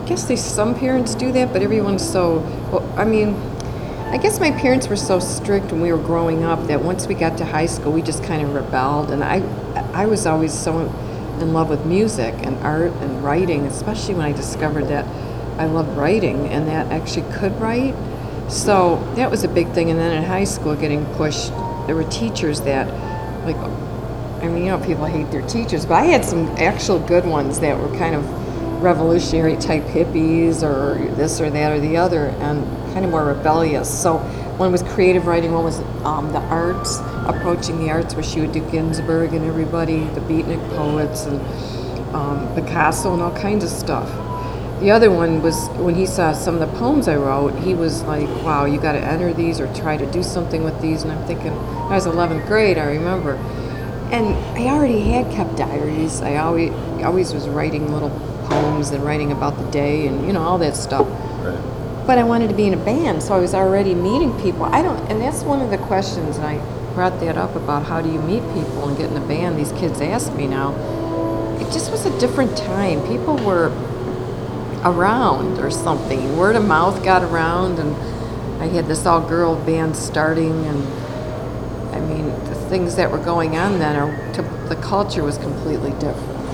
guess some parents do that, but everyone's so, well, I mean, I guess my parents were so strict when we were growing up that once we got to high school, we just kind of rebelled. And I was always so in love with music and art and writing, especially when I discovered that I loved writing and that I actually could write. So that was a big thing. And then in high school, getting pushed, there were teachers that, like, I mean, you know, people hate their teachers, but I had some actual good ones that were kind of revolutionary type hippies or this or that or the other, and kind of more rebellious. So one was creative writing, one was the arts, approaching the arts, where she would do Ginsberg and everybody, the beatnik poets and Picasso and all kinds of stuff. The other one was when he saw some of the poems I wrote, he was like, wow, you got to enter these or try to do something with these. And I'm thinking, I was 11th grade, I remember. And I already had kept diaries. I always was writing little poems and writing about the day and, you know, all that stuff. Right. But I wanted to be in a band, so I was already meeting people. And that's one of the questions, and I brought that up about how do you meet people and get in a band. These kids ask me now. It just was a different time. People were around or something. Word of mouth got around, and I had this all-girl band starting, and I mean, the things that were going on then, the culture was completely different.